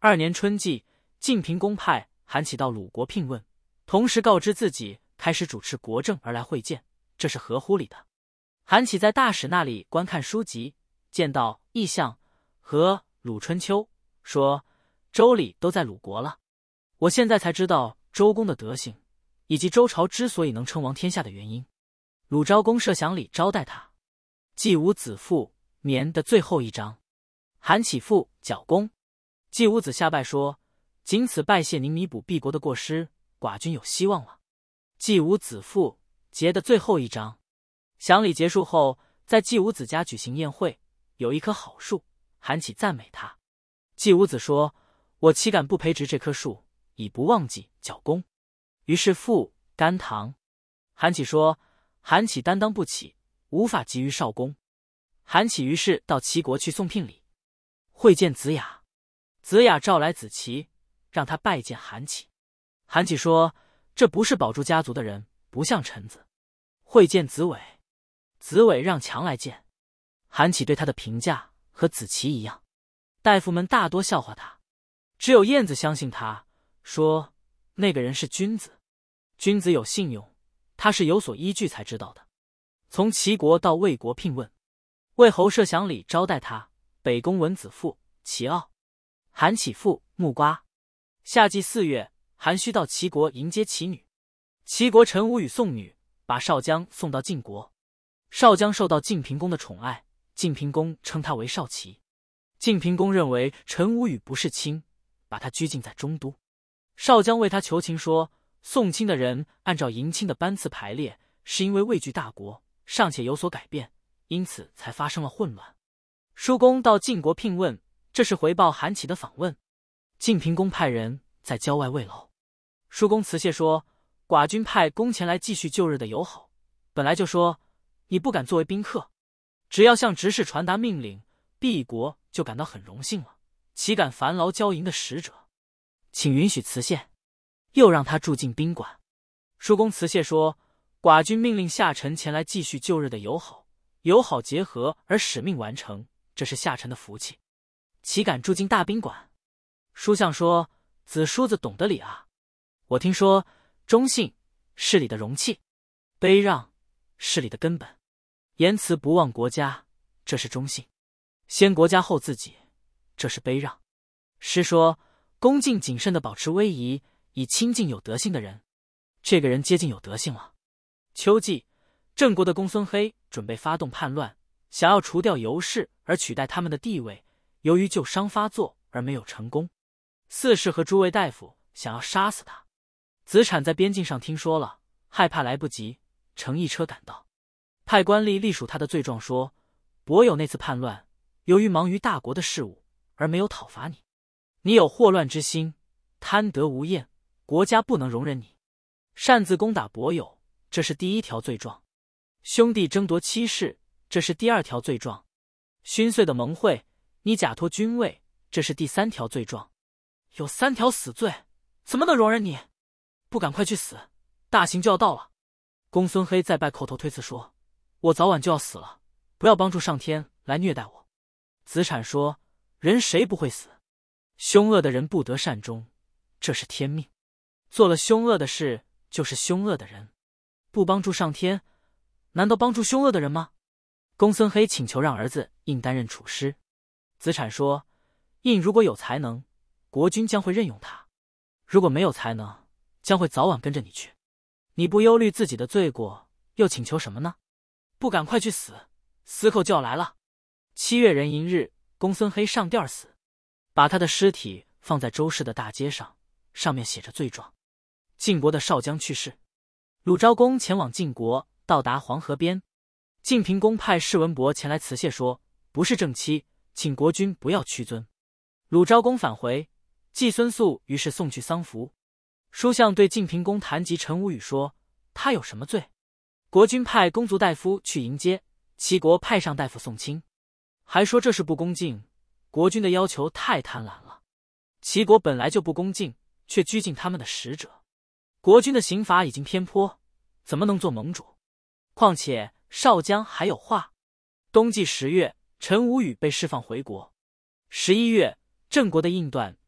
2年春季，晋平公派韩起到鲁国聘问，同时告知自己开始主持国政而来会见，这是合乎理的。韩起在大使那里观看书籍，见到异象和鲁春秋，说周礼都在鲁国了。我现在才知道周公的德行，以及周朝之所以能称王天下的原因。鲁昭公设享礼招待他。季武子父年的最后一章。韩起父角公。季武子下拜说：仅此拜谢您弥补敝国的过失，寡君有希望了。季武子父节的最后一章。享礼结束后，在季武子家举行宴会，有一棵好树，韩起赞美他。季武子说：我岂敢不培植这棵树，以不忘记角公。于是父甘棠。韩起说：韩起担当不起，无法急于少公。韩起于是到齐国去送聘礼，会见子雅。子雅召来子期，让他拜见韩起。韩起说：这不是保住家族的人，不像臣子。会见子伟。子伟让强来见。韩起对他的评价和子期一样，大夫们大多笑话他，只有晏子相信他，说那个人是君子。君子有信用，他是有所依据才知道的。从齐国到魏国聘问，魏侯设享礼招待他。北宫文子父齐傲。韩起父木瓜。夏季4月，韩须到齐国迎接齐女。齐国陈无与送女，把少姜送到晋国。少姜受到晋平公的宠爱，晋平公称他为少齐。晋平公认为陈无与不是亲，把他拘禁在中都。少姜为他求情说，送亲的人按照迎亲的班次排列，是因为畏惧大国尚且有所改变，因此才发生了混乱。叔公到晋国聘问，这是回报韩起的访问。晋平公派人在郊外慰楼。叔公辞谢说：寡君派公前来继续旧日的友好，本来就说你不敢作为宾客，只要向执事传达命令，敝国就感到很荣幸了，岂敢烦劳交营的使者？请允许辞谢。又让他住进宾馆。叔公辞谢说：寡君命令下臣前来继续旧日的友好，友好结合而使命完成，这是下臣的福气，岂敢住进大宾馆？书相说：子叔子懂得礼啊。我听说忠信是礼的容器，卑让是礼的根本，言辞不忘国家，这是忠信；先国家后自己，这是卑让。诗说：恭敬谨慎地保持威仪，以亲近有德性的人。这个人接近有德性了。秋季，郑国的公孙黑准备发动叛乱，想要除掉尤氏而取代他们的地位，由于旧伤发作而没有成功。四世和诸位大夫想要杀死他。子产在边境上听说了，害怕来不及，乘一车赶到，派官吏隶属他的罪状说：伯有那次叛乱，由于忙于大国的事务而没有讨伐你，你有祸乱之心，贪得无厌，国家不能容忍你，擅自攻打伯友，这是第1条罪状；兄弟争夺妻室，这是第2条罪状；勋岁的盟会，你假托君位，这是第3条罪状。有3条死罪，怎么能容忍你？不赶快去死，大刑就要到了。公孙黑再拜叩头推辞说：我早晚就要死了，不要帮助上天来虐待我。子产说：人谁不会死？凶恶的人不得善终，这是天命。做了凶恶的事，就是凶恶的人。不帮助上天，难道帮助凶恶的人吗？公孙黑请求让儿子印担任处师。子产说：印如果有才能，国君将会任用他；如果没有才能，将会早晚跟着你去。你不忧虑自己的罪过，又请求什么呢？不赶快去死，死口就要来了。7月壬寅日，公孙黑上吊死，把他的尸体放在周氏的大街上，上面写着罪状。晋国的少姜去世。鲁昭公前往晋国，到达黄河边，晋平公派士文伯前来辞谢说：不是正妻，请国君不要屈尊。鲁昭公返回，季孙宿于是送去丧服。书相对晋平公谈及陈无与说：他有什么罪？国君派公族大夫去迎接，齐国派上大夫送亲，还说这是不恭敬，国君的要求太贪婪了。齐国本来就不恭敬，却拘禁他们的使者，国君的刑罚已经偏颇，怎么能做盟主？况且少姜还有话。冬季10月，陈无与被释放回国。11月，郑国的印断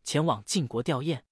前往晋国吊唁。